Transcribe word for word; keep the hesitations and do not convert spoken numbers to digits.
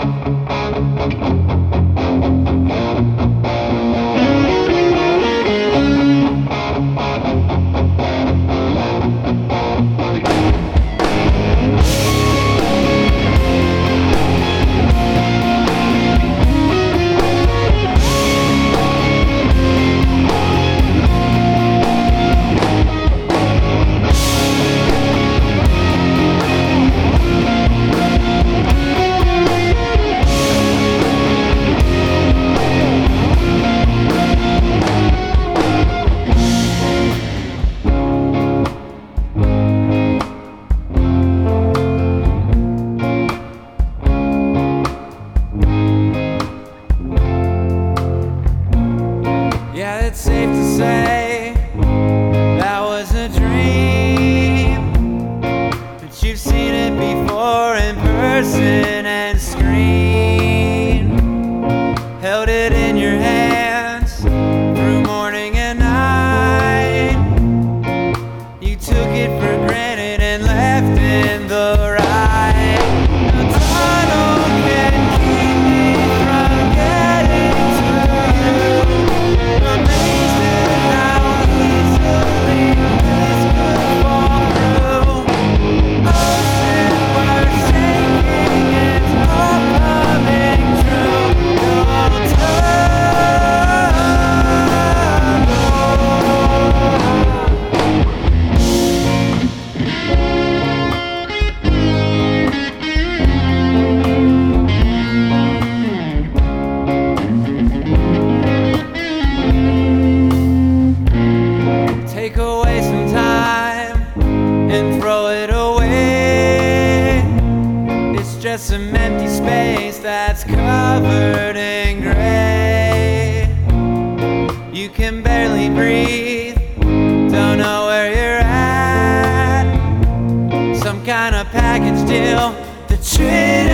Yeah, it's safe to say that was a dream, but you've seen it before in person and screen. Held it in your hands through morning and night. You took it for granted and left in the right. The tunnel can keep me from getting to you. Amazed at how easily this could fall through. Ocean were shaking, it's all coming true. Don't take away some time and throw it away. It's just some empty space that's covered in gray. You can barely breathe, don't know where you're at. Some kind of package deal, the trade